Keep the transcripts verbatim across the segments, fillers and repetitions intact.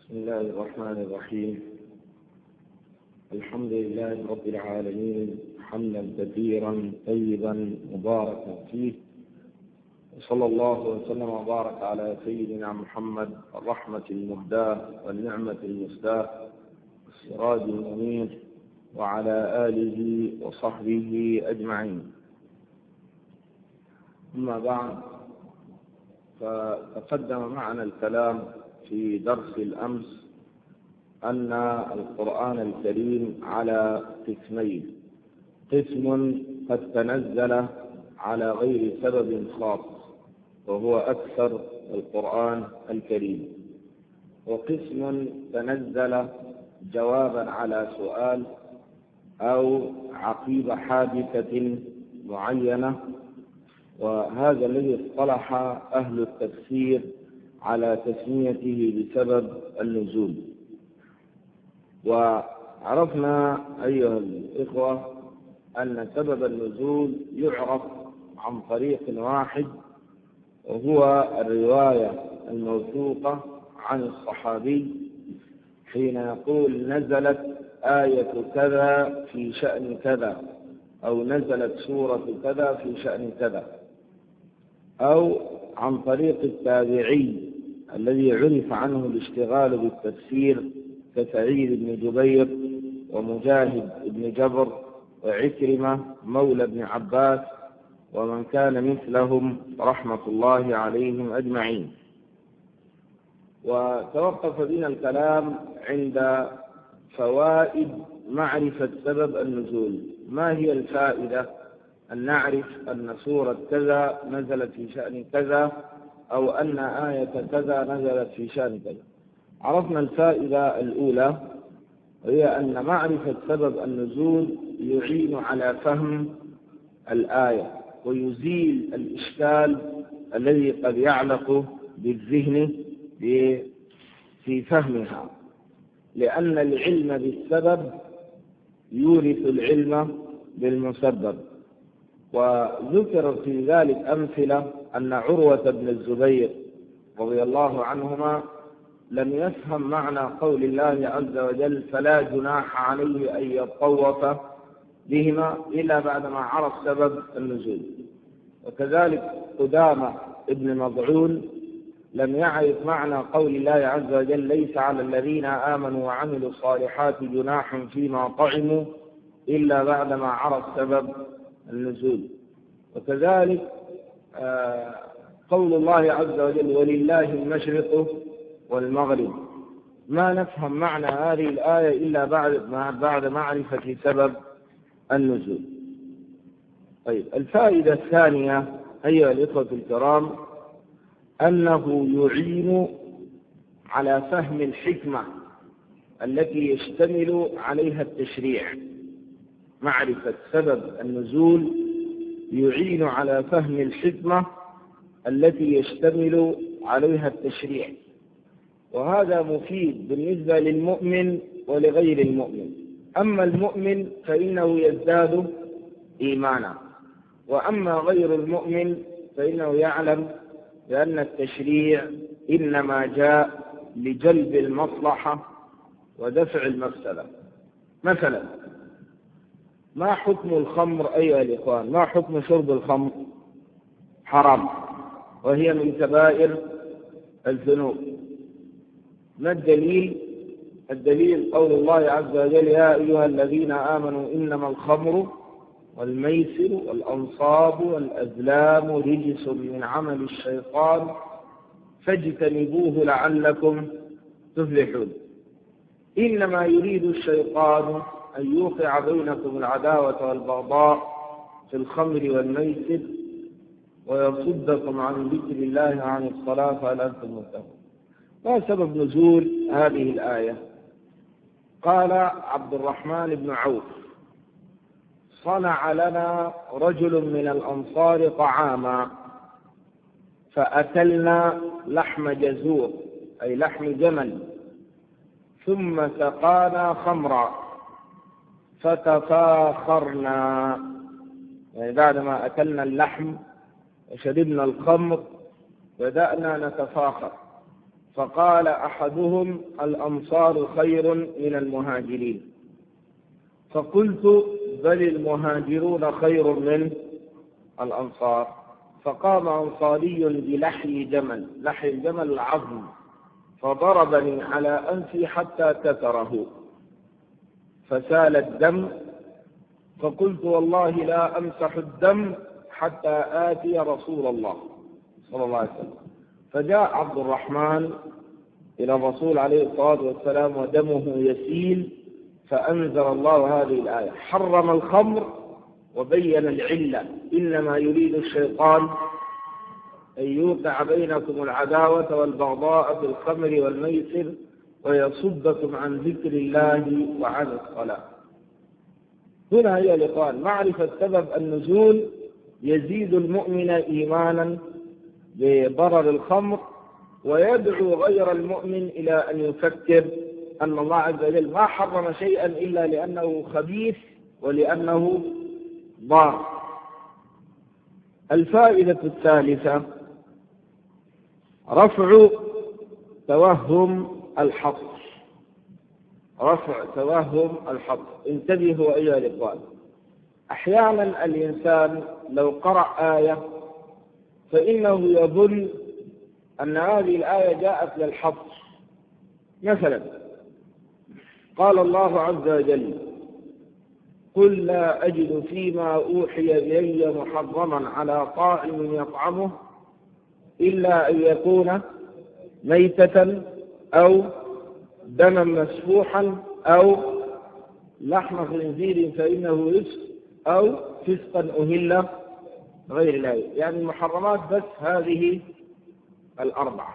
بسم الله الرحمن الرحيم. الحمد لله رب العالمين حمدا كثيرا طيبا مباركا فيه، وصلى الله وسلم وبارك على سيدنا محمد الرحمة المهداة والنعمة المسداة والسراج المنير وعلى آله وصحبه أجمعين. أما بعد، فتقدم معنا الكلام في درس الأمس أن القرآن الكريم على قسمين: قسم قد تنزل على غير سبب خاص وهو أكثر القرآن الكريم، وقسم تنزل جوابا على سؤال أو عقيب حادثة معينة، وهذا الذي اصطلح أهل التفسير على تسميته بسبب النزول. وعرفنا أيها الإخوة أن سبب النزول يعرف عن طريق واحد، وهو الرواية الموثوقة عن الصحابي حين يقول نزلت آية كذا في شأن كذا، أو نزلت سورة كذا في شأن كذا، أو عن طريق التابعي الذي عرف عنه الاشتغال بالتفسير كسعيد بن جبير ومجاهد بن جبر وعكرمة مولى بن عباس ومن كان مثلهم رحمة الله عليهم أجمعين. وتوقف بنا الكلام عند فوائد معرفة سبب النزول. ما هي الفائدة أن نعرف أن سورة كذا نزلت في شأن كذا، أو أن آية كذا نزلت في شأن كذا؟ عرفنا الفائدة الأولى، وهي أن معرفة سبب النزول يعين على فهم الآية ويزيل الإشكال الذي قد يعلق بالذهن في فهمها، لأن العلم بالسبب يورث العلم بالمسبب. وذكر في ذلك أمثلة أن عروة بن الزبير رضي الله عنهما لم يفهم معنى قول الله عز وجل فلا جناح عليه أن يطوف بهما إلا بعدما عرف سبب النزول. وكذلك قدامة ابن مضعون لم يعرف معنى قول الله عز وجل ليس على الذين آمنوا وعملوا الصالحات جناح فيما طعموا إلا بعدما عرف سبب النزول. وكذلك آه قول الله عز وجل ولله المشرق والمغرب، ما نفهم معنى هذه الآية إلا بعد بعد معرفة سبب النزول. طيب، الفائدة الثانية أيها الإخوة الكرام أنه يعين على فهم الحكمة التي يشتمل عليها التشريع. معرفة سبب النزول يعين على فهم الحكمة التي يشتمل عليها التشريع، وهذا مفيد بالنسبة للمؤمن ولغير المؤمن. أما المؤمن فإنه يزداد إيمانا، وأما غير المؤمن فإنه يعلم بأن التشريع إنما جاء لجلب المصلحة ودفع المفسدة. مثلا، ما حكم الخمر أيها الإخوان؟ ما حكم شرب الخمر؟ حرام، وهي من كبائر الذنوب. ما الدليل؟ الدليل قول الله عز وجل يا أيها الذين آمنوا إنما الخمر والميسر والأنصاب والأزلام رجس من عمل الشيطان فاجتنبوه لعلكم تفلحون. إنما يريد الشيطان أن يوقع بينكم العداوة والبغضاء في الخمر والميسر ويصدكم عن ذكر الله عن الصلاة فهل أنتم منتهون. ما سبب نزول هذه الآية؟ قال عبد الرحمن بن عوف صنع لنا رجل من الأنصار طعاما فأكلنا لحم جزور أي لحم جمل، ثم سقانا خمرا فتفاخرنا، يعني بعدما أكلنا اللحم وشربنا الخمر بدأنا نتفاخر، فقال أحدهم الأنصار خير من المهاجرين، فقلت بل المهاجرون خير من الأنصار. فقام أنصاري بلحي جمل، لحي الجمل العظم، فضربني على أنفي حتى كسره فسال الدم، فقلت والله لا أمسح الدم حتى آتي رسول الله صلى الله عليه وسلم. فجاء عبد الرحمن إلى الرسول عليه الصلاة والسلام ودمه يسيل، فأنزل الله هذه الآية: حرم الخمر وبين العلة: إنما يريد الشيطان أن يوقع بينكم العداوة والبغضاء في الخمر والميسر ويصدكم عن ذكر الله وعن الصلاة. هنا هي الإخوان معرفة سبب النزول يزيد المؤمن إيمانا بضرر الخمر، ويدعو غير المؤمن إلى أن يفكر أن الله عز وجل ما حرم شيئا إلا لأنه خبيث ولأنه ضار. الفائدة الثالثة رفع توهم الحظ، رفع توهم الحظ. انتبهوا أيها الإخوان، أحيانا الإنسان لو قرأ آية فإنه يظن أن هذه الآية جاءت للحظ. مثلا قال الله عز وجل: قل لا أجد فيما أوحي إلي محرما على طاعم يطعمه إلا أن يكون ميتة أو دما مسفوحا أو لحم خنزير فإنه رزق أو فسقا أهل غير الله. يعني المحرمات بس هذه الأربعة.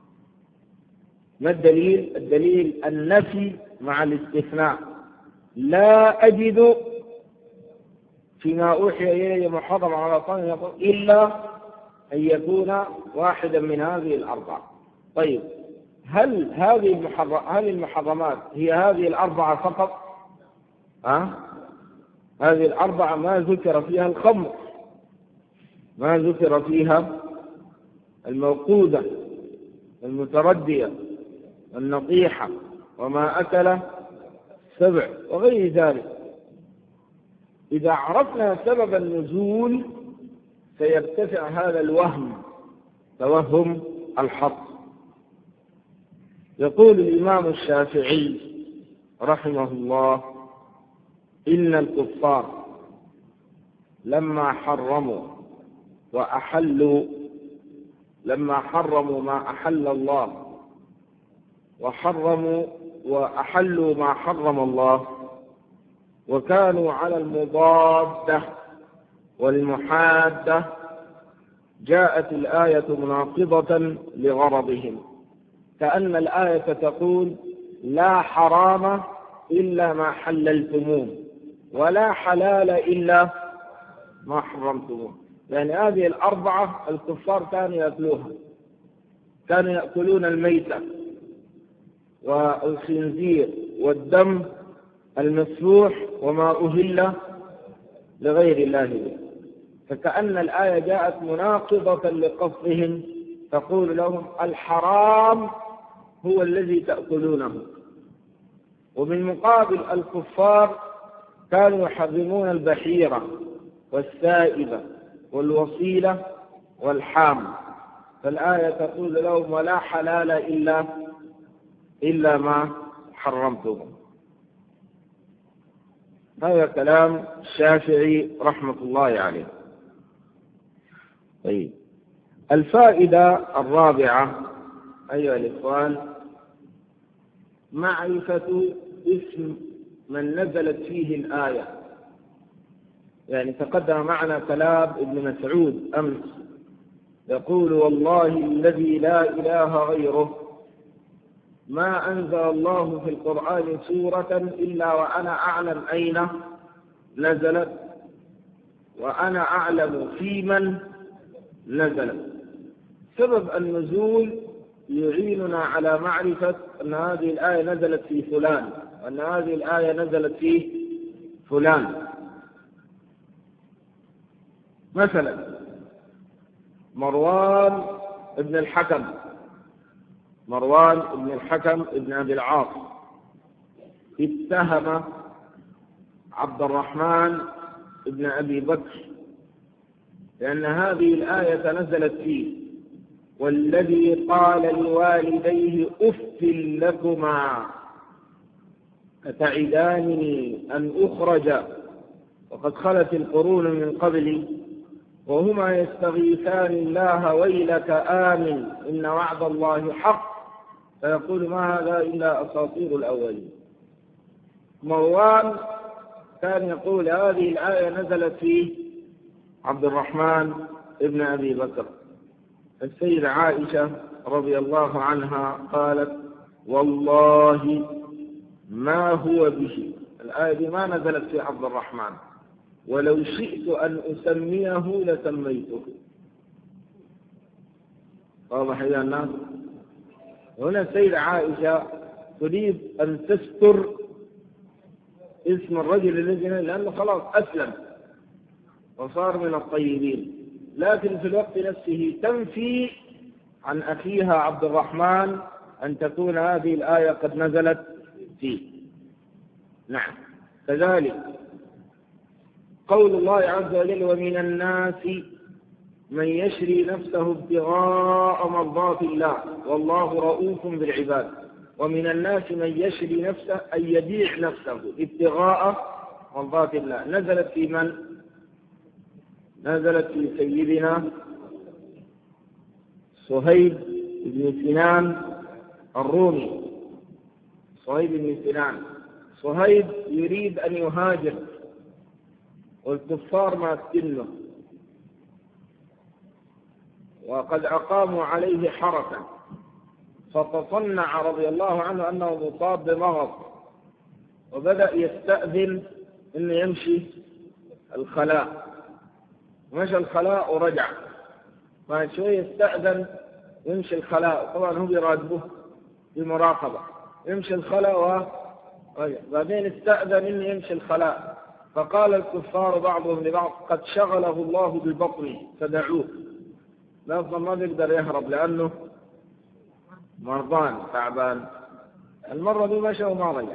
ما الدليل؟ الدليل النفي مع الاستثناء: لا أجد فيما أوحي إلي محرم على طاعم إلا أن يكون واحدا من هذه الأربعة. طيب، هل هذه المحرم هل المحرمات هي هذه الأربعة فقط؟ أه؟ هذه الأربعة ما ذكر فيها الخمر، ما ذكر فيها الموقودة، المتردية، النطيحة، وما أكل سبع وغير ذلك. إذا عرفنا سبب النزول سيرتفع هذا الوهم، توهم الحظ. يقول الإمام الشافعي رحمه الله: إن الكفار لما حرموا وأحلوا لما حرموا ما أحل الله وحرموا وأحلوا ما حرم الله وكانوا على المضادة والمحادة، جاءت الآية مناقضة لغرضهم، كأن الآية تقول: لا حرام إلا ما حللتموه ولا حلال إلا ما حرمتموه. يعني هذه الأربعة الكفار كانوا يأكلوها، كانوا يأكلون الميتة والخنزير والدم المسفوح وما أهل لغير الله به، فكأن الآية جاءت مناقضة لقصدهم، تقول لهم الحرام هو الذي تأكلونه. ومن مقابل الكفار كانوا يحرمون البحيرة والسائبة والوصيلة والحام، فالآية تقول لهم ولا حلال إلا إلا ما حرمتم. هذا كلام الشافعي رحمة الله عليه. طيب، الفائدة الرابعة أيها الإخوان: معرفة اسم من نزلت فيه الآية. يعني تقدم معنا كلام ابن مسعود أمس يقول: والله الذي لا إله غيره ما أنزل الله في القرآن سورة إلا وأنا أعلم أين نزلت وأنا أعلم في من نزلت. سبب النزول يعيننا على معرفة أن هذه الآية نزلت في فلان وأن هذه الآية نزلت في فلان. مثلا مروان ابن الحكم مروان بن الحكم بن أبي العاص اتهم عبد الرحمن بن أبي بكر لأن هذه الآية نزلت فيه: والذي قال لوالديه أف لكما أتعدانني أن أخرج وقد خلت القرون من قبلي وهما يستغيثان الله ويلك آمن إن وعد الله حق فيقول ما هذا إلا أساطير الأولين. مروان كان يقول هذه الآية نزلت في عبد الرحمن ابن أبي بكر. السيدة عائشة رضي الله عنها قالت: والله ما هو به، الآية دي ما نزلت في عبد الرحمن، ولو شئت أن أسميه لسميته. واضح يا الناس؟ هنا السيدة عائشة تريد أن تستر اسم الرجل الذي لأنه خلاص أسلم وصار من الطيبين، لكن في الوقت نفسه تنفي عن أخيها عبد الرحمن أن تكون هذه الآية قد نزلت فيه. نعم. كذلك قول الله عز وجل: ومن الناس من يشري نفسه ابتغاء مرضات الله والله رؤوف بالعباد. ومن الناس من يشري نفسه أي يبيع نفسه ابتغاء مرضات الله. نزلت في من؟ نزلت في سيدنا صهيب بن سنان الرومي. صهيب بن سنان صهيب يريد أن يهاجر والكفار ماسكينه وقد أقاموا عليه حركة، فتصنع رضي الله عنه أنه مصاب بمرض وبدأ يستأذن أنه يمشي الخلاء. مشى الخلاء ورجع، بعد شوية استأذن يمشي الخلاء، طبعا هم يراقبوه بمراقبة، يمشي الخلاء ورجع، بعدين استأذن أنه يمشي الخلاء، فقال الكفار بعضهم لبعض: قد شغله الله بالبطن فدعوه. لا ما بيقدر يهرب لأنه مرضان تعبان. المرة دي مشى وما رجع،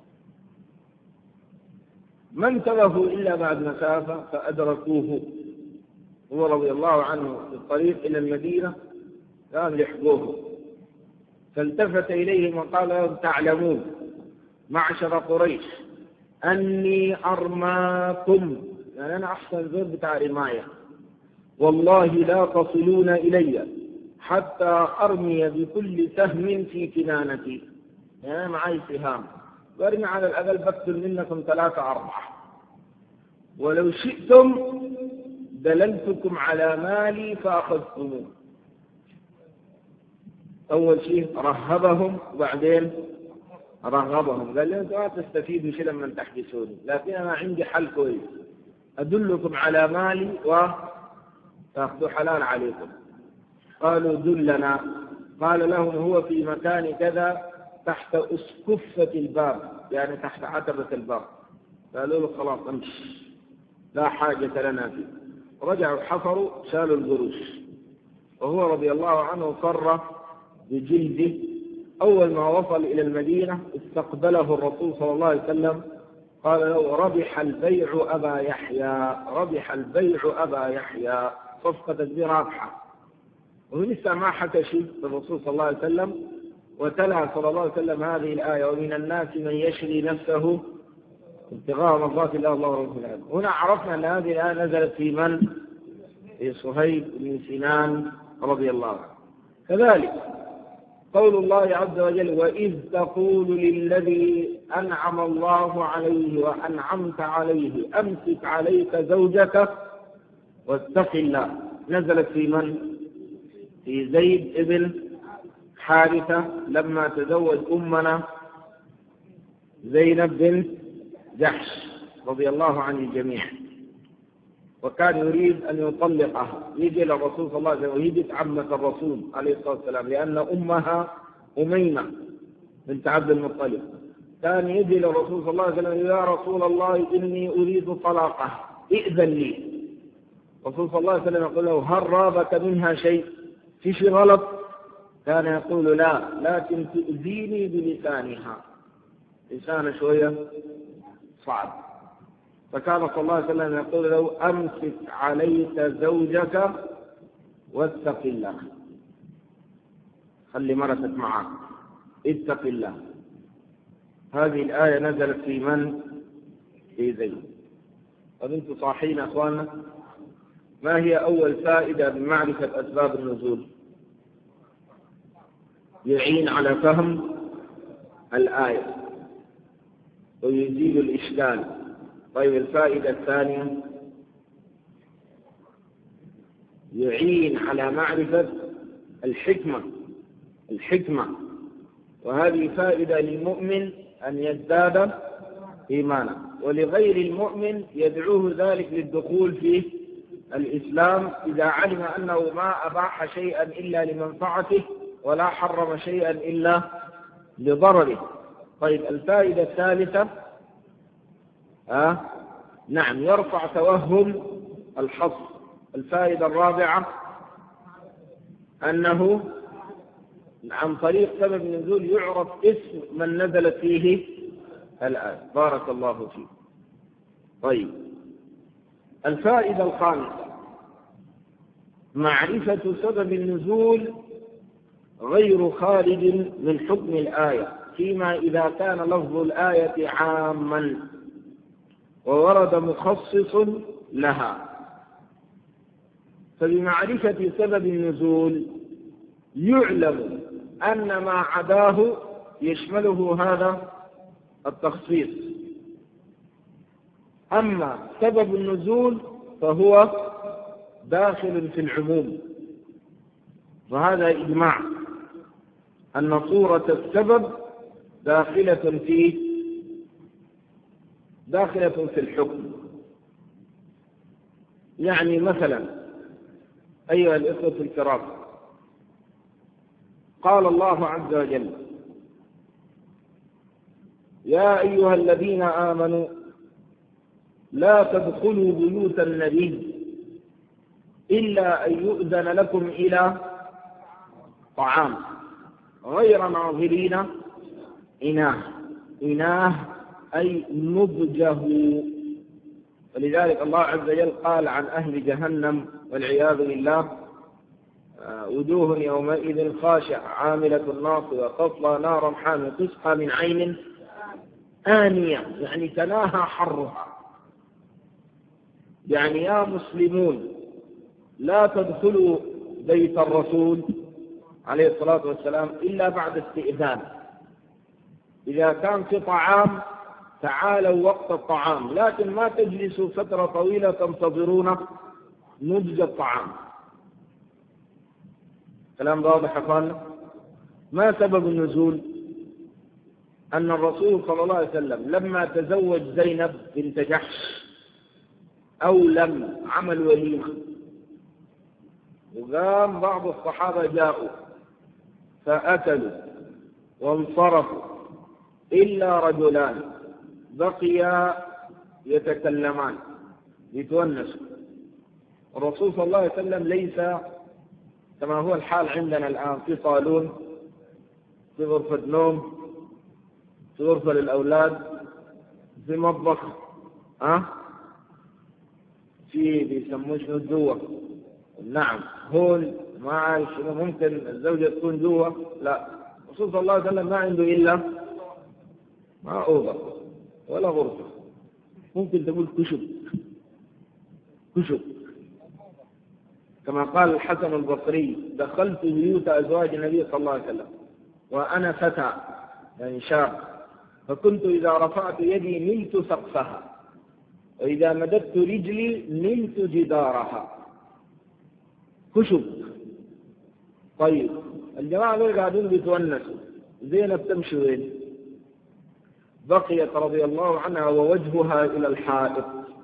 ما انتبهوا إلا بعد مسافة فأدركوه هو رضي الله عنه في الطريق إلى المدينة، كان يحبوه فالتفت إليهم وقال لهم: تعلمون معشر قريش أني أرماكم، يعني أنا أحسن زود بتاع رماية، والله لا تصلون إلي حتى أرمي بكل سهم في كنانتي، يعني أنا معي سهام وأرمي على الأقل بقتل منكم ثلاثة أربعة، ولو شئتم دللتكم على مالي فأخذتموه. أول شيء رهبهم وبعدين رغبهم، قال لهم ما تستفيدوا شيء لما تحدثوني، لكن أنا عندي حل كويس، أدلكم على مالي وتأخذوا حلال عليكم. قالوا دلنا. قال لهم: هو في مكان كذا تحت أسكفة الباب، يعني تحت عتبة الباب. قالوا له: خلاص امشي لا حاجة لنا فيه. رجعوا حفروا شالوا القروش، وهو رضي الله عنه فر بجلده. أول ما وصل إلى المدينة استقبله الرسول صلى الله عليه وسلم، قال له: ربح البيع أبا يحيى، ربح البيع أبا يحيى، صفقة دي رابحة. ولسه ما حكى شيء الرسول صلى الله عليه وسلم، وتلا صلى الله عليه وسلم هذه الآية: ومن الناس من يشري نفسه ابتغاء مرضات الله والله رب العالمين. هنا عرفنا أن هذه الآية نزلت في من؟ في صهيب بن سنان رضي الله عنه. كذلك قول الله عز وجل: وإذ تقول للذي أنعم الله عليه وأنعمت عليه أمسك عليك زوجك واتق الله. نزلت في من؟ في زيد بن حارثة لما تزوج أمنا زينب بنت جحش رضي الله عن الجميع، وكان يريد أن يطلقها، يجي للرسول صلى الله عليه وسلم ويجي عمة الرسول عليه الصلاة والسلام، لأن أمها أميمة بنت عبد المطلب. كان يجي للرسول صلى الله عليه وسلم: يا رسول الله إني أريد طلاقه ائذن لي. الرسول صلى الله عليه وسلم يقول له: هل رابك منها شيء؟ في شيء غلط؟ كان يقول لا لكن تؤذيني بلسانها، لسان شوية صعب. فكان صلى الله عليه وسلم يقول له أمسك عليك زوجك واتق الله، خلي مرتك معك، اتق الله. هذه الآية نزلت في من؟ في زيد. طب انتم صاحين أخواننا؟ ما هي أول فائدة من معرفة أسباب النزول؟ يعين على فهم الآية ويزيل الإشكال. طيب الفائدة الثانية يعين على معرفة الحكمة الحكمة وهذه فائدة للمؤمن أن يزداد إيمانا، ولغير المؤمن يدعوه ذلك للدخول في الإسلام إذا علم أنه ما أباح شيئا إلا لمنفعته ولا حرم شيئا إلا لضرره. طيب الفائدة الثالثة آه؟ نعم يرفع توهم الحصر. الفائدة الرابعة أنه عن طريق سبب النزول يعرف اسم من نزلت فيه الآية. بارك الله فيك. طيب الفائدة الخامسة معرفة سبب النزول غير خارج من حكم الآية فيما إذا كان لفظ الآية عاما وورد مخصص لها. فبمعرفة سبب النزول يعلم أن ما عداه يشمله هذا التخصيص، أما سبب النزول فهو داخل في العموم. وهذا إجماع أن صورة السبب داخلة في داخلة في الحكم. يعني مثلا أيها الإخوة الكرام، قال الله عز وجل يا أيها الذين آمنوا لا تدخلوا بيوت النبي إلا أن يؤذن لكم إلى طعام غير ناظرين إناه. إناه أي نضجه. ولذلك الله عز وجل قال عن أهل جهنم والعياذ بالله وجوه يومئذ خاشعة عاملة ناصبة تصلى نارا حامية تسقى من عين آنية، يعني تناهى حرها. يعني يا مسلمون لا تدخلوا بيت الرسول عليه الصلاة والسلام إلا بعد استئذان. إذا كان في طعام تعالوا وقت الطعام، لكن ما تجلسوا فترة طويلة تنتظرون نضج الطعام. كلام واضح أخوانا؟ ما سبب النزول؟ أن الرسول صلى الله عليه وسلم لما تزوج زينب بنت جحش أو لم عمل وليمة، وقام بعض الصحابة جاءوا فأكلوا وانصرفوا إلا رجلان بقيا يتكلمان يتونسوا. الرسول صلى الله عليه وسلم ليس كما هو الحال عندنا الآن في صالون، في غرفة نوم، في غرفة للأولاد، في مطبخ، أه؟ في بيسموه شنو جوا. نعم هون ما عايش، ممكن الزوجة تكون جوا، لا، الرسول صلى الله عليه وسلم ما عنده إلا ما أوضة ولا غرفة، ممكن تقول كشب كشب. كما قال الحسن البصري دخلت بيوت أزواج النبي صلى الله عليه وسلم وأنا فتى يعني شاب، فكنت إذا رفعت يدي نلت سقفها وإذا مددت رجلي نلت جدارها. كشب. طيب الجماعة دول قاعدين بيتونسوا، زينب تمشي وين؟ بقيت رضي الله عنها ووجهها إلى الحائط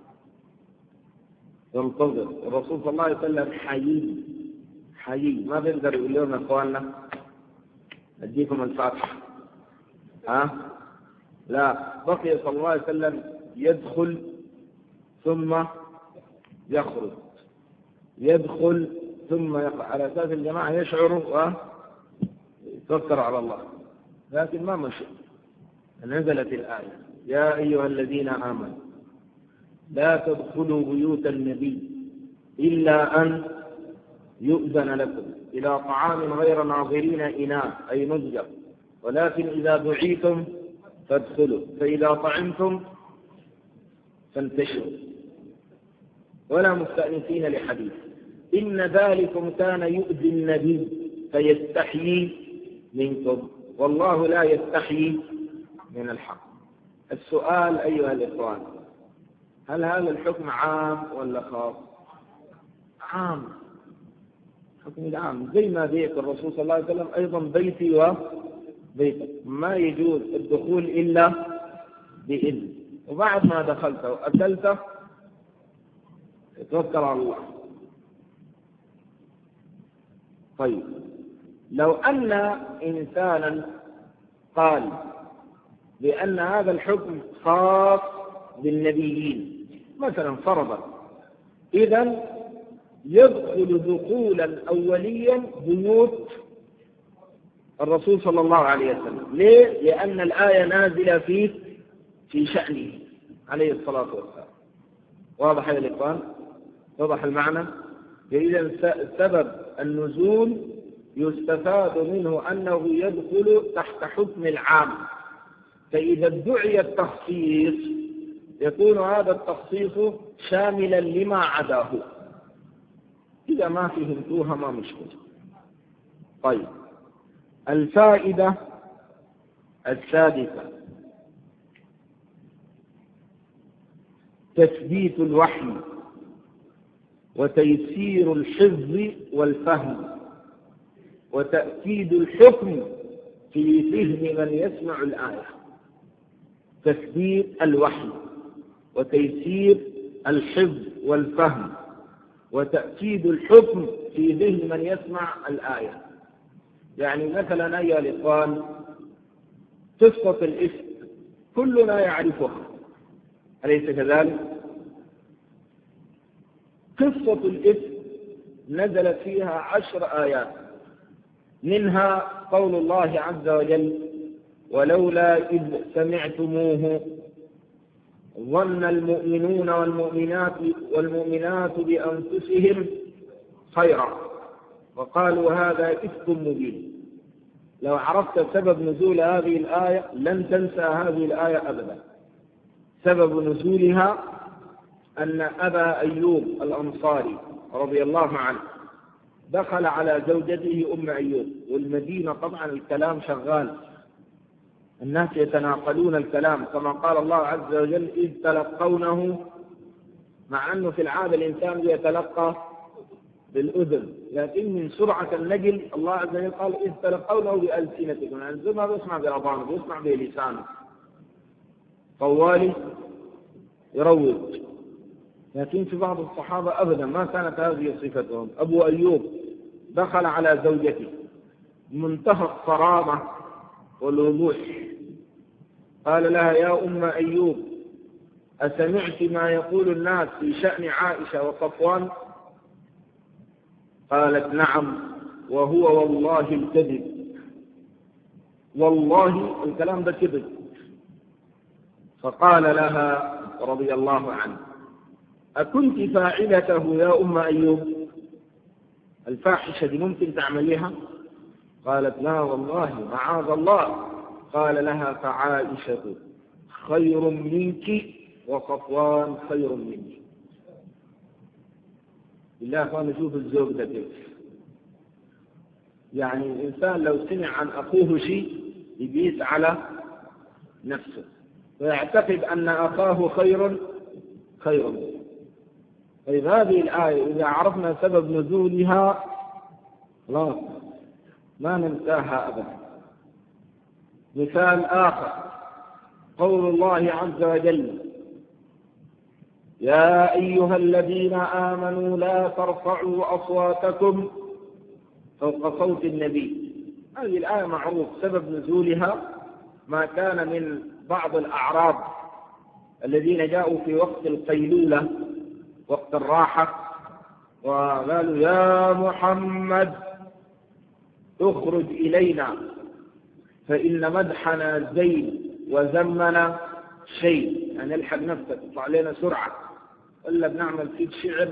ينتظر. الرسول صلى الله عليه وسلم حيي حيي ما بيقدر يقول لهم اخواننا اديكم الفاتحه، ها؟ لا، بقي صلى الله عليه وسلم يدخل ثم يخرج، يدخل ثم يخرج، على اساس الجماعه يشعروا توكل على الله، لكن ما مشي. نزلت الآية: يا أيها الذين آمنوا لا تدخلوا بيوت النبي إلا أن يؤذن لكم إلى طعام غير ناظرين إناء أي مزجر، ولكن إذا دعيتم فادخلوا، فإذا طعمتم فانتشروا ولا مستأنسين لحديث، إن ذلكم كان يؤذي النبي فيستحيي منكم والله لا يستحيي من الحق. السؤال أيها الإخوان: هل هذا الحكم عام ولا خاص؟ عام، حكم العام، زي ما بيت الرسول صلى الله عليه وسلم أيضا بيتي وبيتك، ما يجوز الدخول إلا بإذن، وبعد ما دخلت وأكلت توكل على الله. طيب، لو أن إنسانا قال بأن هذا الحكم خاص بالنبيين مثلا فرضا، إذن يدخل دخولا أوليا بيوت الرسول صلى الله عليه وسلم. ليه؟ لأن الآية نازلة فيه في شأنه عليه الصلاة والسلام. واضح يا الإخوان؟ واضح المعنى؟ إذن سبب النزول يستفاد منه أنه يدخل تحت حكم العام، فإذا ادعي التخصيص يكون هذا التخصيص شاملا لما عداه. إذا ما فهمتوها ما مشكلة. طيب، الفائدة السادسة: تثبيت الوحي وتيسير الحفظ والفهم وتأكيد الحكم في فهم من يسمع الآية. تثبيت الوحي وتيسير الحفظ والفهم وتأكيد الحكم في ذهن من يسمع الآية. يعني مثلا أيها الإخوان، قصة الإفك كلنا يعرفها، أليس كذلك؟ قصة الإفك نزلت فيها عشر آيات، منها قول الله عز وجل: ولولا إذ سمعتموه ظن المؤمنون والمؤمنات والمؤمنات بأنفسهم خيرا وقالوا هذا إفك مبين. لو عرفت سبب نزول هذه الآية لن تنسى هذه الآية أبدا. سبب نزولها أن أبا أيوب الأنصاري رضي الله عنه دخل على زوجته أم أيوب، والمدينة طبعا الكلام شغال، الناس يتناقلون الكلام كما قال الله عز وجل: إذ تلقونه، مع أنه في العادة الإنسان يتلقى بالأذن، لكن من سرعة النقل الله عز وجل قال: إذ تلقونه بألسنتكم، يعني زي ما بيسمع بأذانه بيسمع بلسانه، طوالي يروج. لكن في بعض الصحابة أبدا ما كانت هذه صفتهم. أبو أيوب دخل على زوجته منتهى الصرامة والوضوح، قال لها: يا أم أيوب، أسمعت ما يقول الناس في شأن عائشة وصفوان؟ قالت: نعم، وهو والله الكذب، والله الكلام ده كذب. فقال لها رضي الله عنه: أكنت فاعلته يا أم أيوب؟ الفاحشة دي ممكن تعمليها؟ قالت: لا والله معاذ الله. قال لها: فعائشة خير منك وصفوان خير منك. بالله أخوان نشوف الزوج ده كيف. يعني الإنسان لو سمع عن أخوه شيء يقيس على نفسه ويعتقد أن أخاه خير خير منه. طيب، هذه الآية إذا عرفنا سبب نزولها لا ما ننساها أبدا. مثال آخر: قول الله عز وجل: يا أيها الذين آمنوا لا ترفعوا أصواتكم فوق صوت النبي. هذه الآية معروف سبب نزولها ما كان من بعض الأعراب الذين جاءوا في وقت القيلولة وقت الراحة وقالوا: يا محمد اخرج إلينا فإن مدحنا زين وذمنا شيء. يعني الحق نفسك تطلع علينا سرعة إلا بنعمل فيك شعر.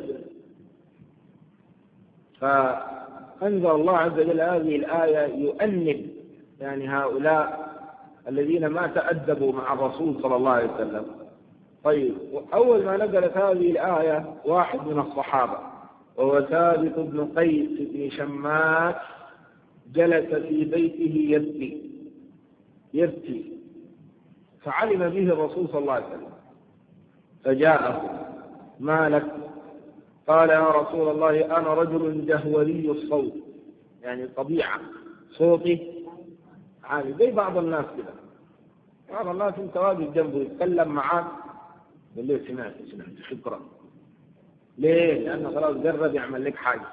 فأنزل الله عز وجل هذه الآية يؤنب يعني هؤلاء الذين ما تأدبوا مع الرسول صلى الله عليه وسلم. طيب، أول ما نزلت هذه الآية واحد من الصحابة وهو ثابت بن قيس بن شماس جلس في بيته يبكي يبكي فعلم به الرسول صلى الله عليه وسلم فجاءه: ما لك؟ قال: يا رسول الله أنا رجل جهوري الصوت، يعني طبيعة صوتي عالي زي بعض الناس كده. بعض الناس انت واقف جنبه يتكلم معاك يقول له سمعت سمعت شكرا. ليه؟ لأنه خلاص جرب يعمل لك حاجة.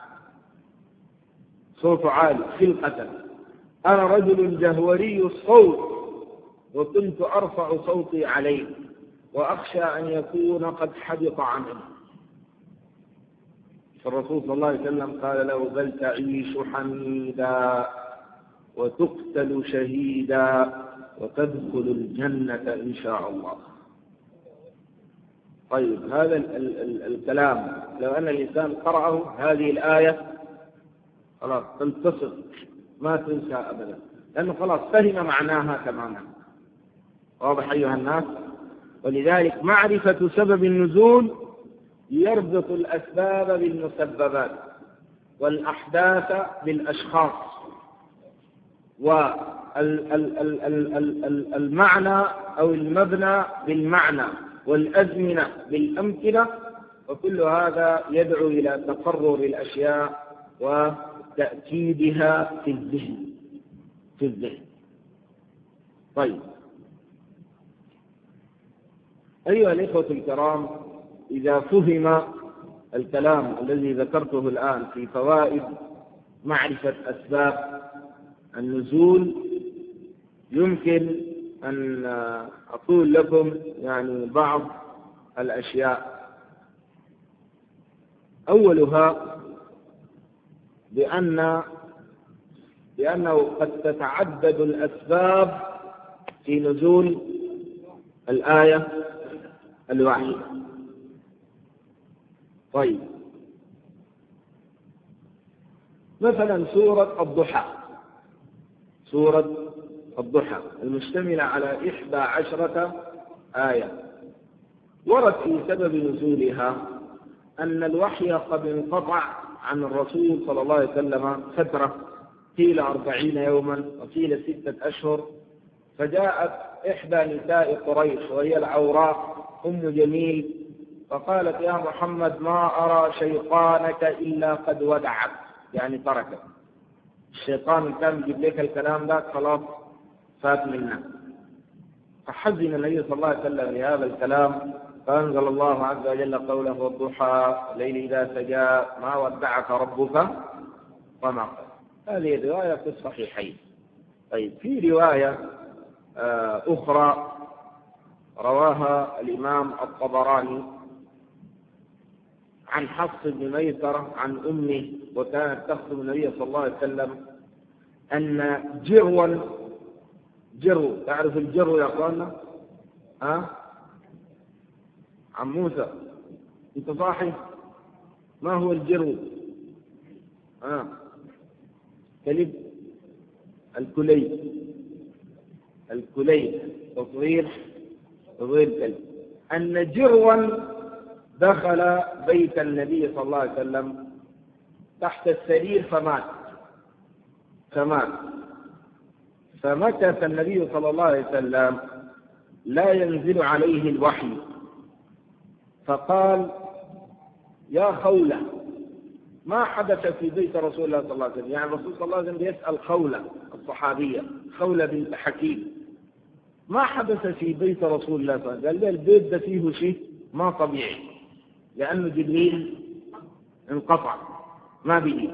صوته عالي خلقة. أنا رجل جهوري الصوت وكنت أرفع صوتي عليه وأخشى أن يكون قد حبط عنه. فالرسول صلى الله عليه وسلم قال له: بل تعيش حميدا وتقتل شهيدا وتدخل الجنة إن شاء الله. طيب، هذا ال ال ال الكلام لو أن الإنسان قرأه هذه الآية خلاص تلتصق ما تنسى أبدا، لأنه خلاص فهم معناها تماما. واضح أيها الناس؟ ولذلك معرفة سبب النزول يربط الأسباب بالمسببات والأحداث بالأشخاص والمعنى أو المبنى بالمعنى والأزمنة بالأمكنة، وكل هذا يدعو إلى تقرر الأشياء وتأكيدها في الذهن في الذهن. طيب أيها الإخوة الكرام، إذا فهم الكلام الذي ذكرته الآن في فوائد معرفة أسباب النزول، يمكن أن أقول لكم يعني بعض الأشياء. أولها بأن بأنه قد تتعدد الأسباب في نزول الآية الواحدة. طيب، مثلا سورة الضحى سورة الضحى المشتملة على إحدى عشرة آية، ورد في سبب نزولها أن الوحي قد انقطع عن الرسول صلى الله عليه وسلم فترة، قيل أربعين يوما وقيل ستة أشهر. فجاءت إحدى نساء قريش وهي العوراء أم جميل فقالت: يا محمد ما أرى شيطانك إلا قد ودعك، يعني تركك. الشيطان كان يجيب لك الكلام ده خلاص فات منا. فحزن النبي صلى الله عليه وسلم لهذا الكلام، فأنزل الله عز وجل قوله: والضحى الليل إذا سجى ما ودعك ربك وما قلى. هذه الرواية في الصحيحين. طيب، في رواية أخرى رواها الإمام الطبراني عن حفص بن ميسرة عن أمه وكانت تخدم النبي صلى الله عليه وسلم أن جروا جرو تعرف الجرو يا أخوانا؟ ها؟ عم موسى أنت صاحي؟ ما هو الجرو؟ ها؟ كلب الكلي الكلي تصغير تصغير كلب. أن جروا دخل بيت النبي صلى الله عليه وسلم تحت السرير فمات فمات فمكث النبي صلى الله عليه وسلم لا ينزل عليه الوحي، فقال: يا خولة، ما حدث في بيت رسول الله صلى الله عليه وسلم؟ يعني الرسول صلى الله عليه وسلم يسأل خولة الصحابية، خولة بنت حكيم، ما حدث في بيت رسول الله صلى الله عليه وسلم؟ قال لي: البيت ده فيه شيء ما طبيعي، لأنه جبريل انقطع ما به.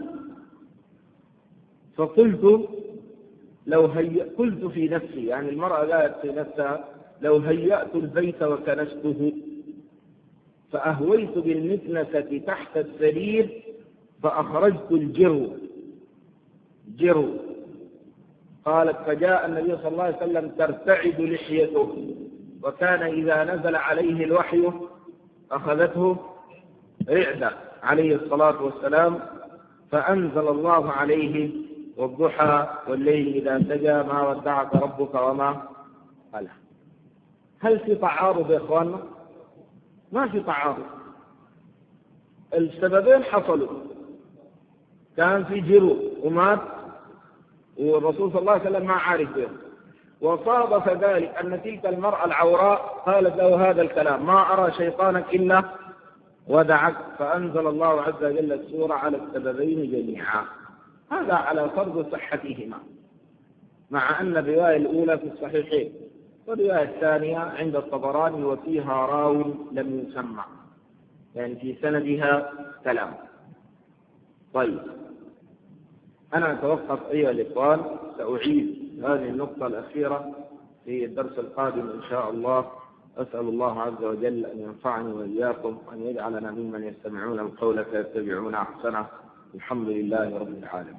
فقلت لو هي... قلت في نفسي، يعني المرأة قالت في نفسها: لو هيأت البيت وكنسته فأهويت بالمكنسة تحت السرير فأخرجت الجرو جرو قالت فجاء النبي صلى الله عليه وسلم ترتعد لحيته، وكان إذا نزل عليه الوحي أخذته رعدة عليه الصلاة والسلام، فأنزل الله عليه والضحى والليل إذا سجى ما ودعك ربك وما قلى. هل في تعارض يا إخواننا؟ ما في تعارض. السببين حصلوا، كان في جرو ومات والرسول صلى الله عليه وسلم ما عارف به، وصادف ذلك أن تلك المرأة العوراء قالت له هذا الكلام: ما أرى شيطانك إلا ودعك، فأنزل الله عز وجل السورة على السببين جميعا. هذا على فرض صحتهما، مع أن الرواية الأولى في الصحيحين والرواية الثانية عند الطبراني وفيها راو لم يسمى، يعني في سندها كلام. طيب، أنا أتوقف أيها الإخوان، سأعيد هذه النقطة الأخيرة في الدرس القادم إن شاء الله. أسأل الله عز وجل أن ينفعني وإياكم وأن يجعلنا ممن يستمعون القول فيتبعون أحسنه. الحمد لله رب العالمين.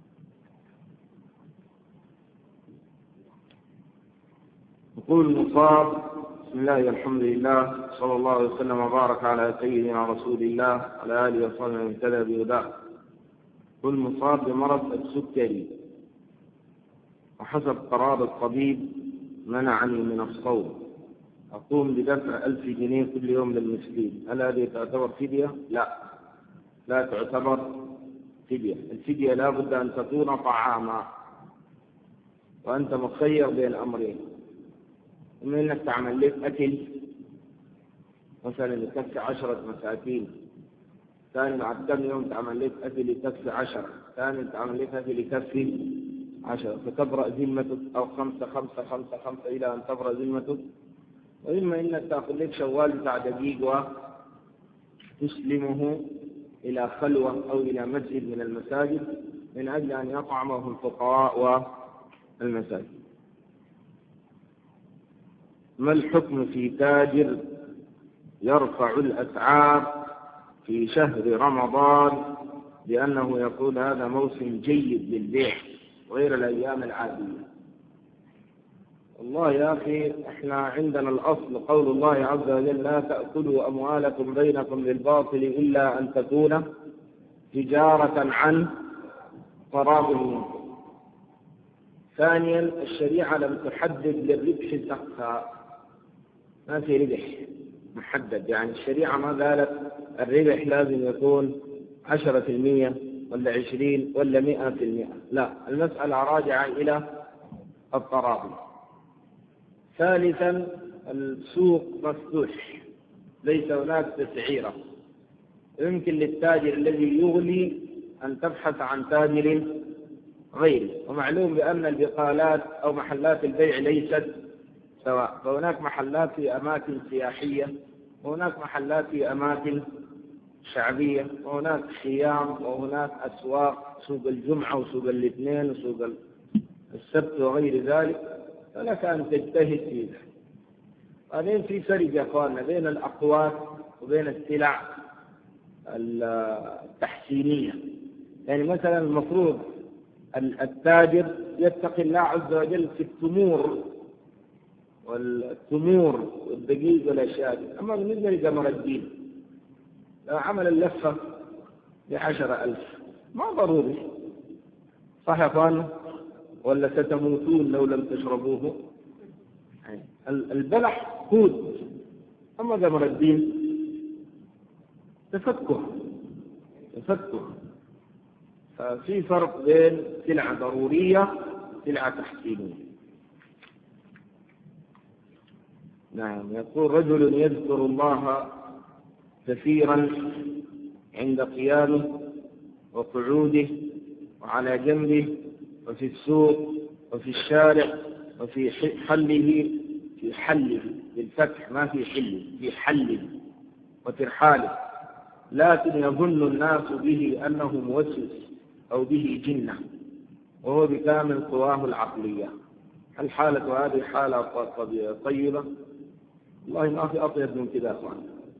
يقول المصاب: بسم الله والحمد لله، صلى الله عليه وسلم وبارك على سيدنا رسول الله وعلى آله وصحبه من اهتدى بهداه. كل مصاب بمرض السكري، وحسب قرار الطبيب منعني من الصوم، أقوم بدفع ألف جنيه كل يوم للمسكين، هل هذه تعتبر فدية؟ لا، لا تعتبر فدية. الفدية لا بد أن تكون طعاما، وأنت مخير بين أمرين: إما أنك تعمل لك أكل مثلا يكفي عشرة مساكين، ثاني بعد كم يوم تعمل لك أكل يكفي عشرة، ثاني تعمل لك أكل يكفي عشرة، فتبرأ ذمتك، أو خمسة خمسة خمسة خمسة إلى أن تبرأ ذمتك. وإما أنك تأخذ لك شوال بتاع دقيق وتسلمه إلى خلوة أو إلى مسجد من المساجد من أجل أن يطعمه الفقراء والمساجد. ما الحكم في تاجر يرفع الأسعار في شهر رمضان لأنه يقول هذا موسم جيد للبيع غير الأيام العادية؟ والله يا أخي، إحنا عندنا الأصل قول الله عز وجل: لا تأكلوا أموالكم بينكم بالباطل إلا أن تكون تجارة عن تراض منكم. ثانيا، الشريعة لم تحدد للربح سقفا، ما في ربح محدد، يعني الشريعة ما قالت الربح لازم يكون عشرة في المية ولا عشرين ولا مئة في المئة، لا، المسألة راجعة إلى التراضي. ثالثا، السوق مفتوح، ليس هناك تسعيرة، يمكن للتاجر الذي يغلي أن تبحث عن تاجر غيره، ومعلوم بأن البقالات أو محلات البيع ليست سواء، فهناك محلات في أماكن سياحية، وهناك محلات في أماكن شعبية، وهناك خيام، وهناك أسواق، سوق الجمعة وسوق الاثنين وسوق السبت وغير ذلك، فلك أن تجتهد فيه. بعدين في فرق يا أخواننا بين الأقوات وبين السلع التحسينية. يعني مثلا المفروض التاجر يتقي الله عز وجل في التمور والتمور والدقيق والأشياء دي. أما بالنسبة لجمر الدين، لو عمل اللفة بعشرة ألف ما ضروري، صح يا أخواننا؟ ولا ستموتون لو لم تشربوه. البلح هود، أما جمر الدين تفكه تفكه ففي فرق بين سلعة ضرورية وسلعة تحسينية. نعم. يقول: رجل يذكر الله كثيرا عند قيامه وقعوده وعلى جنبه وفي السوق وفي الشارع وفي حله في حله بالفتح ما في حله، في حله وترحاله، لكن يظن الناس به أنه موسوس أو به جنة وهو بكامل قواه العقلية. هل حالة هذه حالة طيبة؟ والله ما في أطيب من كذا.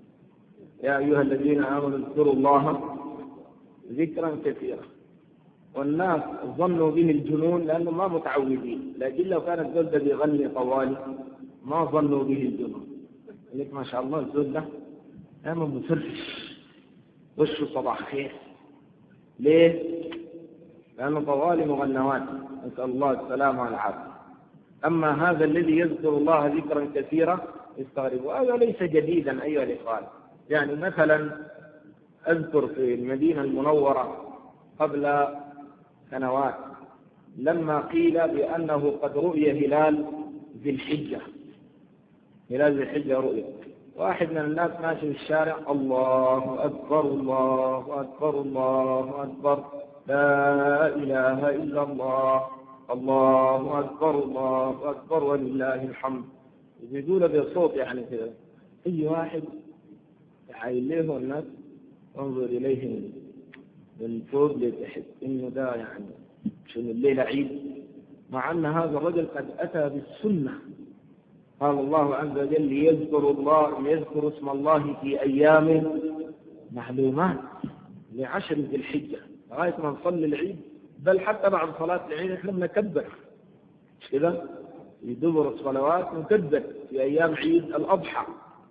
يا أيها الذين آمنوا اذكروا الله ذكرا كثيرا. والناس ظنوا به الجنون لأنهم ما متعودين، لكن لو كان الزول ده بيغني طوالي ما ظنوا به الجنون. لك ما شاء الله الزول ده دائما مفرش وشه صباح خير. ليه؟ لأنه طوالي مغنوات، نسأل الله السلامة والعافية. أما هذا الذي يذكر الله ذكرا كثيرا يستغرب، وهذا ليس جديدا أيها الإخوان. يعني مثلا أذكر في المدينة المنورة قبل سنوات لما قيل بأنه قد رؤي هلال ذي الحجة، هلال ذي الحجة رؤية، واحد من الناس ماشي في الشارع الله أكبر الله أكبر الله أكبر لا إله إلا الله الله أكبر الله أكبر ولله الحمد، يقول بصوت يعني كذا. أي واحد يعاين له الناس انظر إليه من فوق لتحت إنه ده يعني شنو الليلة عيد، مع أن هذا الرجل قد أتى بالسنة. قال الله عز وجل ليذكر الله ليذكر اسم الله في أيام معلومات لعشر ذي الحجة لغاية ما نصلي العيد، بل حتى بعد صلاة العيد احنا بنكبر مش كذا، يدبر الصلوات نكبر في أيام عيد الأضحى.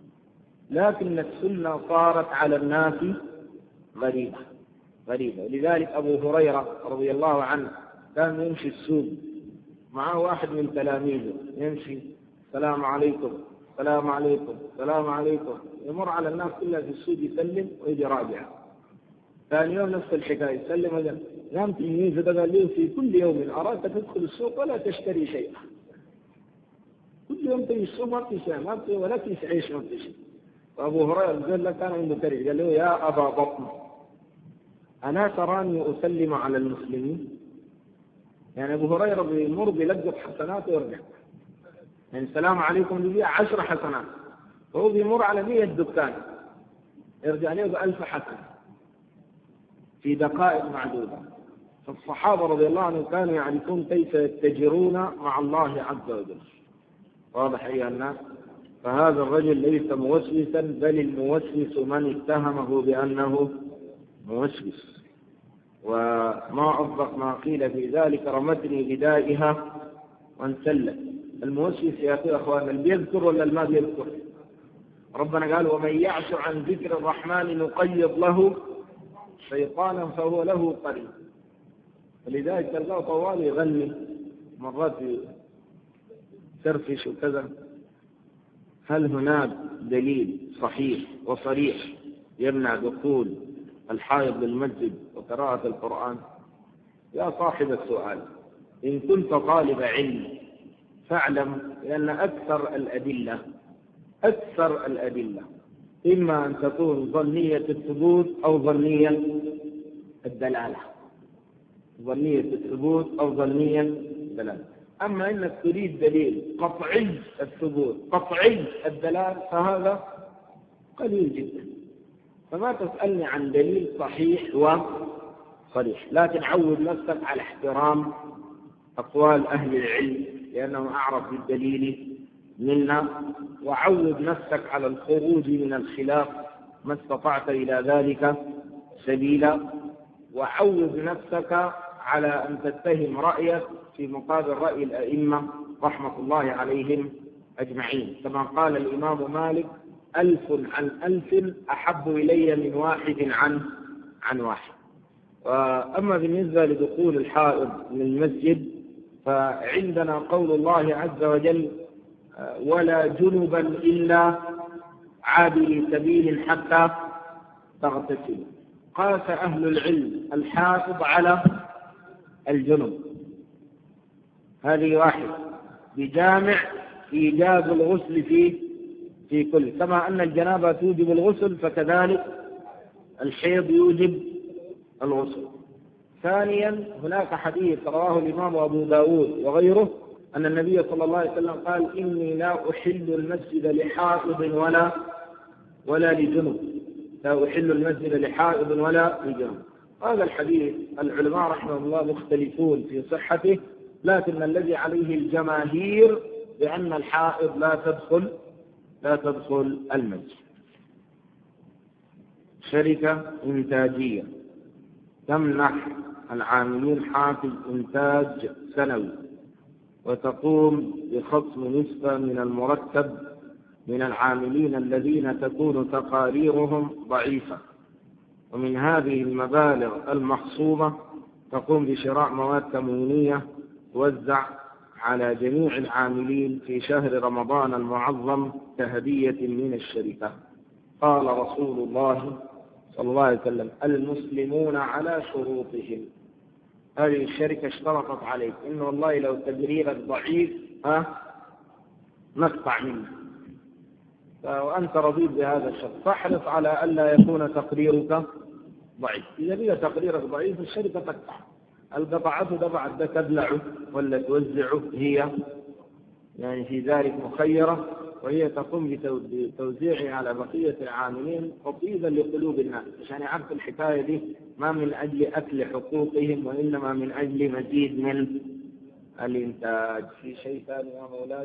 لكن السنة صارت على الناس غريبة غريبة. لذلك أبو هريرة رضي الله عنه كان يمشي السوق معه واحد من تلاميذه، يمشي السلام عليكم السلام عليكم السلام عليكم، يمر على الناس كلها في السوق يسلم ويجي راجع. ثاني يوم نفس الحكاية يسلم وجل. قام تلميذه ده قال له في كل يوم أراك تدخل السوق ولا تشتري شيئا، كل يوم تجي السوق ما بتشتري ما بتشتري ولا تعيش ما بتشتري. فأبو هريرة قال له كان عنده كريم قال له يا أبا بطن أنا تراني أسلم على المسلمين؟ يعني أبو هريرة بيمر بيلقط حسنات ويرجع، يعني السلام عليكم بيبيع عشر حسنات وهو بيمر على مية دكان يرجع له بألف حسنة في دقائق معدودة. فالصحابة رضي الله عنهم كانوا يعرفون كيف يتجرون مع الله عز وجل. واضح أيها الناس؟ فهذا الرجل ليس موسوسا، بل الموسوس من اتهمه بأنه موسوس. وما أصدق ما قيل في ذلك رمتني بدائها وانسلت. الموسوس يا أخي أخوان اللي بيذكر ولا اللي ما بيذكر؟ ربنا قال ومن يعش عن ذكر الرحمن نقيض له شيطانا فهو له قريب. فلذلك تلقاه طوال يغني مرات يسرفش وكذا. هل هناك دليل صحيح وصريح يمنع دخول الحائض للمسجد وقراءة القرآن؟ يا صاحب السؤال إن كنت طالب علم فاعلم لأن أكثر الأدلة أكثر الأدلة إما أن تكون ظنية الثبوت أو ظنية الدلالة، ظنية الثبوت أو ظنية الدلالة. أما إنك تريد دليل قطعي الثبوت قطعي الدلالة فهذا قليل جدا. فما تسألني عن دليل صحيح وصريح، لكن عود نفسك على احترام أقوال أهل العلم لأنهم أعرف بالدليل منا، وعود نفسك على الخروج من الخلاف ما استطعت إلى ذلك سبيلا، وعود نفسك على أن تتهم رأيك في مقابل رأي الأئمة رحمة الله عليهم أجمعين، كما قال الإمام مالك ألف عن ألف أحب إلي من واحد عن عن واحد. وأما بالنسبة لدخول الحائض من المسجد فعندنا قول الله عز وجل ولا جنبا إلا عابري سبيل حتى تغتسل. قاس أهل العلم الحائض على الجنب، هذه واحد بجامع إيجاب الغسل في في كل، كما أن الجنابة توجب الغسل فكذلك الحيض يوجب الغسل. ثانيا هناك حديث رواه الإمام أبو داود وغيره أن النبي صلى الله عليه وسلم قال إني لا أحل المسجد لحائض ولا ولا لجنب، لا أحل المسجد لحائض ولا لجنب. هذا الحديث العلماء رحمه الله مختلفون في صحته، لكن الذي عليه الجماهير بأن الحائض لا تدخل لا تدخل المسجد. شركة إنتاجية تمنح العاملين حافز إنتاج سنوي، وتقوم بخصم نسبة من المرتب من العاملين الذين تكون تقاريرهم ضعيفة، ومن هذه المبالغ المخصومة تقوم بشراء مواد تموينية توزع على جميع العاملين في شهر رمضان المعظم كهدية من الشركة. قال رسول الله صلى الله عليه وسلم: المسلمون على شروطهم. هذه الشركة اشترطت عليك إنه والله لو تقريرك ضعيف ها نقطع منه، وأنت رضيت بهذا الشرط، فاحرص على ألا يكون تقريرك ضعيف. إذا بقى تقريرك ضعيف الشركة تقطع. القطعة دفعت ده تبلعه ولا توزعه، هي يعني في ذلك مخيرة، وهي تقوم بتوزيعه على بقية العاملين تطيبا لقلوب الناس، عشان يعرف الحكاية دي ما من أجل أكل حقوقهم، وإنما من أجل مزيد من الإنتاج. في شيء ثاني يا مولاي؟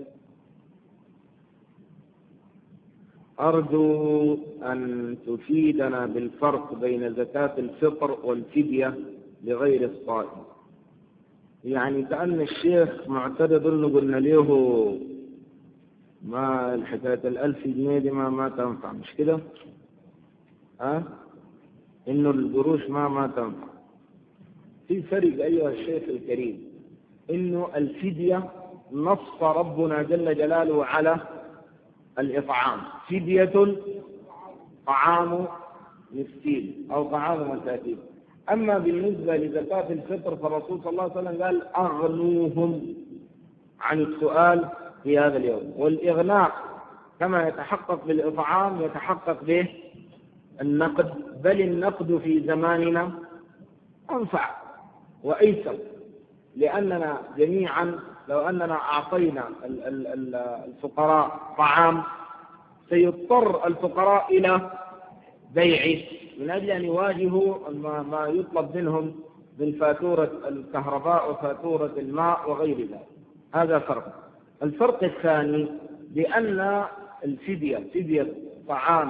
أرجو أن تفيدنا بالفرق بين زكاة الفطر والفدية لغير الصائم. يعني كأن الشيخ معترض إنه قلنا له ما الحكاية الألف جنيه دي ما ما تنفع، مش كده؟ ها؟ أه؟ إنه القروش ما ما تنفع. في فرق أيها الشيخ الكريم، إنه الفدية نص ربنا جل جلاله على الإطعام، فدية طعام مسكين أو طعام مساكين. أما بالنسبة لزكاة الفطر فالرسول صلى الله عليه وسلم قال: أغنوهم عن السؤال في هذا اليوم. والإغناء كما يتحقق بالإطعام يتحقق به النقد، بل النقد في زماننا أنفع وأيسر، لأننا جميعا لو أننا أعطينا الفقراء طعام سيضطر الفقراء إلى بيعه من أجل أن يواجهوا ما يطلب منهم من فاتورة الكهرباء وفاتورة الماء وغير ذلك. هذا فرق. الفرق الثاني بأن الفدية فدية طعام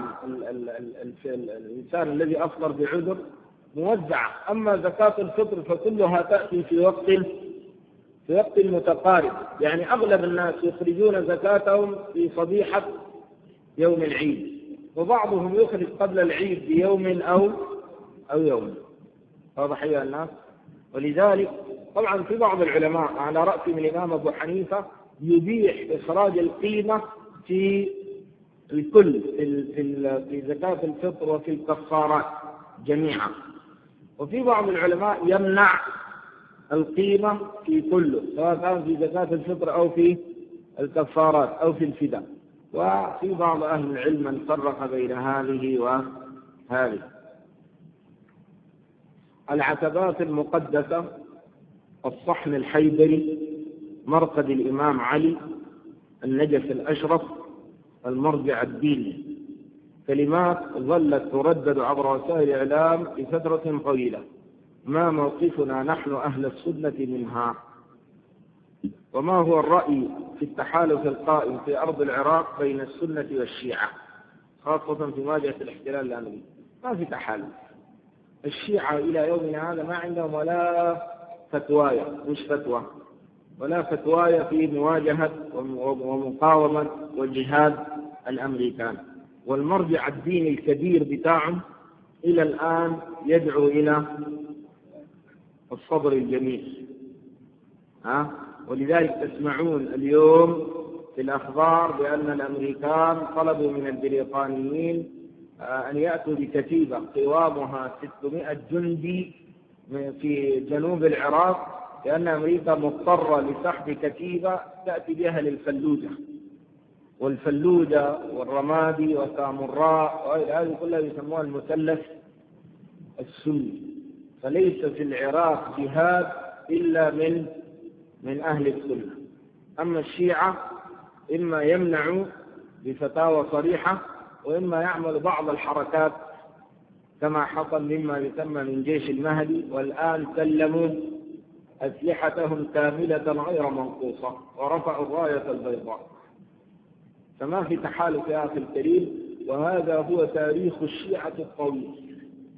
الإنسان الذي أفطر بعذر موزعة، أما زكاة الفطر فكلها تأتي في وقت في وقت متقارب. يعني أغلب الناس يخرجون زكاتهم في صبيحة يوم العيد، وبعضهم يخرج قبل العيد بيوم أو أو يوم. واضح أيها الناس؟ ولذلك طبعا في بعض العلماء على رأسهم الإمام أبو حنيفة يبيح إخراج القيمة في الكل في في زكاة الفطر وفي الكفارات جميعا، وفي بعض العلماء يمنع القيمة في كله، سواء كان في زكاة الفطر أو في الكفارات أو في الفداء. وفي بعض أهل العلم من فرق بين هذه وهذه. العتبات المقدسة، الصحن الحيدري، مرقد الإمام علي، النجف الأشرف، المرجع الديني، كلمات ظلت تردد عبر وسائل الإعلام لفترة طويلة. ما موقفنا نحن أهل السنة منها؟ وما هو الرأي في التحالف القائم في أرض العراق بين السنة والشيعة خاصة في مواجهة الاحتلال الأمريكي؟ ما في تحالف. الشيعة إلى يومنا هذا ما عندهم ولا فتواية، مش فتوى ولا فتواية في مواجهة ومقاومة وجهاد الأمريكان. والمرجع الديني الكبير بتاعهم إلى الآن يدعو إلى الصبر الجميل. ها؟ ولذلك تسمعون اليوم في الأخبار بأن الأمريكان طلبوا من البريطانيين أن يأتوا بكتيبة قوامها ستمائة جندي في جنوب العراق، لأن أمريكا مضطرة لسحب كتيبة تأتي بها للفلوجة، والفلوجة والرمادي وسامراء هذه كلها يسموها المثلث السني. فليس في العراق جهاد إلا من من أهل السنة. أما الشيعة إما يمنعوا بفتاوى صريحة، وإما يعمل بعض الحركات كما حصل مما يسمى من جيش المهدي، والآن سلموا أسلحتهم كاملة غير منقوصة ورفعوا الراية البيضاء. فما في تحالف يا أخي الكريم، وهذا هو تاريخ الشيعة الطويل.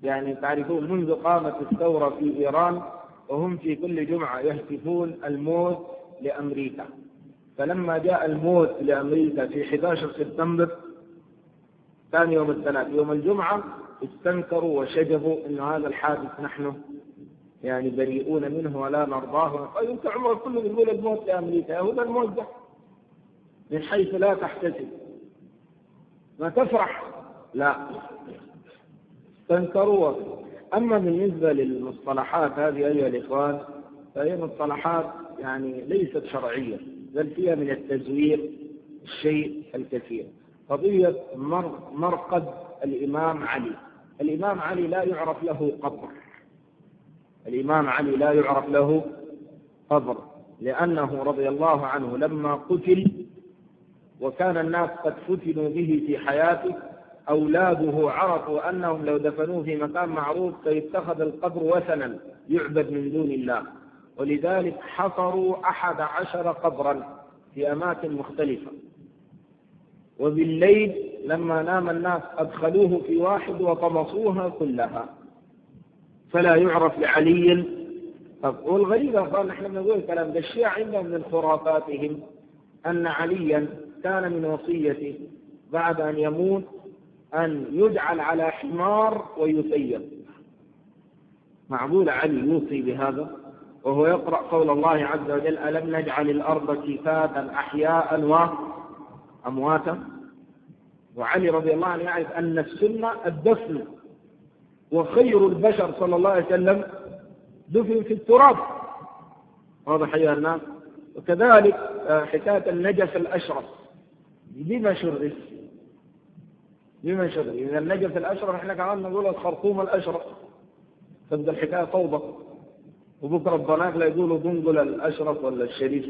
يعني تعرفون منذ قامت الثورة في إيران وهم في كل جمعة يهتفون الموت لأمريكا. فلما جاء الموت لأمريكا في أحد عشر سبتمبر ثاني يوم الثلاث يوم الجمعة استنكروا وشجبوا أن هذا الحادث نحن يعني بريئون منه ولا نرضاه. قالوا أنت عمرك كله بيقول الموت لأمريكا، هو ده الموت ده من حيث لا تحتسب ما تفرح، لا استنكروا. أما بالنسبة للمصطلحات هذه أيها الإخوان فهي مصطلحات يعني ليست شرعية، بل فيها من التزوير الشيء الكثير. قضية مرقد الإمام علي، الإمام علي لا يعرف له قبر، الإمام علي لا يعرف له قبر، لأنه رضي الله عنه لما قتل وكان الناس قد فتنوا به في حياته أولاده عرفوا أنهم لو دفنوه في مكان معروف سيتخذ القبر وثنا يعبد من دون الله، ولذلك حفروا أحد عشر قبرا في أماكن مختلفة، وبالليل لما نام الناس أدخلوه في واحد وطمسوها كلها، فلا يعرف لعلي. والغريب قال نحن نقول الكلام ده، الشيعة عندهم من خرافاتهم أن عليا كان من وصيته بعد أن يموت أن يجعل على حمار ويسير. معقول علي يوصي بهذا وهو يقرأ قول الله عز وجل ألم نجعل الأرض كفاتا أحياء وأمواتا؟ وعلي رضي الله عنه يعرف أن السنة الدفن، وخير البشر صلى الله عليه وسلم دفن في التراب، واضح أيها الناس. وكذلك حكاية النجف الأشرف بما شرف بما شرف إذا النجف الأشرف إحنا كمان نقول الخرطوم الأشرف، تبدأ الحكاية فوضى، وبكرة البنات لا يقولوا بنقل الأشرف ولا الشريف،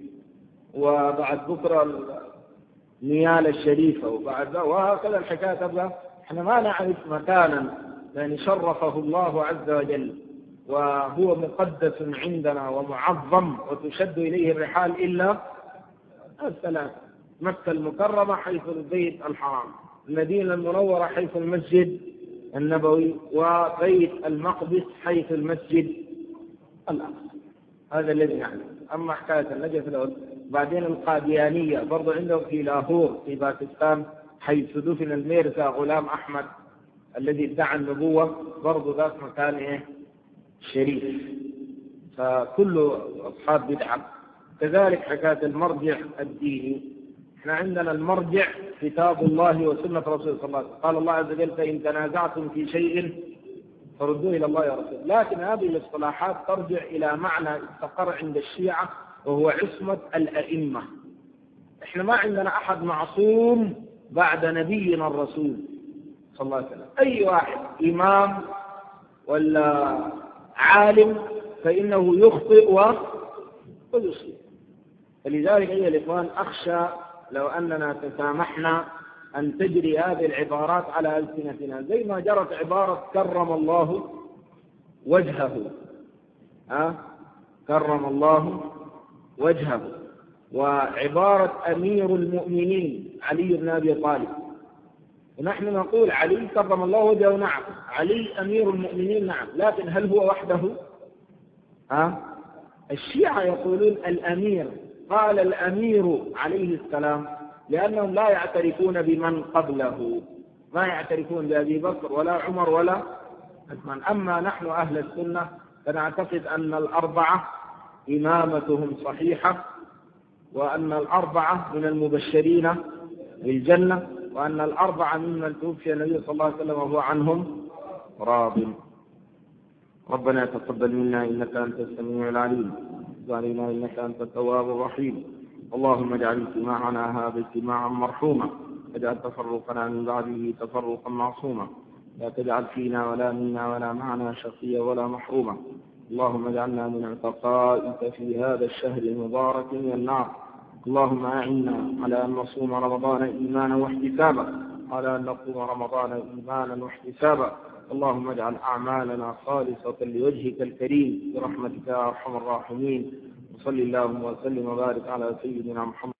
وبعد بكرة نيال الشريفة، وبعد وهكذا الحكاية تبدأ. إحنا ما نعرف مكانا يعني شرفه الله عز وجل وهو مقدس عندنا ومعظم وتشد إليه الرحال إلا الثلاث: مكة المكرمة حيث البيت الحرام، المدينة المنورة حيث المسجد النبوي، وبيت المقدس حيث المسجد الأقصى. هذا الذي نعلم. أما حكاية النجف الأول بعدين القاديانية برضو عندهم في لاهور في باكستان حيث دفن الميرزا غلام أحمد الذي ادعى النبوة، برضو ذاك مكان إيه شريف، فكل أصحاب بدعة. كذلك حكاية المرجع الديني، احنا عندنا المرجع كتاب الله وسنة رسوله صلى الله عليه وسلم. قال الله عز وجل فإن تنازعتم في شيء فردوه إلى الله ورسوله. لكن هذه الاصطلاحات ترجع إلى معنى استقر عند الشيعة وهو عصمة الأئمة. احنا ما عندنا أحد معصوم بعد نبينا الرسول صلى الله عليه وسلم، أي واحد إمام ولا عالم فإنه يخطئ ويصيب. فلذلك أيها الإخوان أخشى لو أننا تسامحنا أن تجري هذه العبارات على ألسنتنا زي ما جرت عبارة كرم الله وجهه، أه؟ كرم الله وجهه، وعبارة أمير المؤمنين علي بن أبي طالب. ونحن نقول علي كرم الله وجهه نعم، علي أمير المؤمنين نعم، لكن هل هو وحده؟ أه؟ الشيعة يقولون الأمير، قال الأمير عليه السلام، لأنهم لا يعترفون بمن قبله، ما يعترفون بأبي بكر ولا عمر ولا عثمان. أما نحن أهل السنة فنعتقد أن الأربعة إمامتهم صحيحة، وأن الأربعة من المبشرين بالجنة، وأن الأربعة ممن توفي النبي صلى الله عليه وسلم وهو عنهم راض. ربنا تقبل منا إنك أنت السميع العليم، وعلينا إنك أنت التواب الرحيم. اللهم اجعل اجتماعنا هذا اجتماعا مرحوما، واجعل تفرقنا من بعده تفرقا معصوما، لا تجعل فينا ولا منا ولا معنا شقيا ولا محروما. اللهم اجعلنا من عتقائك في هذا الشهر المبارك من النار. اللهم أعنا على أن نصوم رمضان إيمانا واحتسابا، على أن نقوم رمضان إيمانا واحتسابا. اللهم اجعل أعمالنا خالصة لوجهك الكريم برحمتك يا أرحم الراحمين. وصل اللهم وسلم وبارك على سيدنا محمد.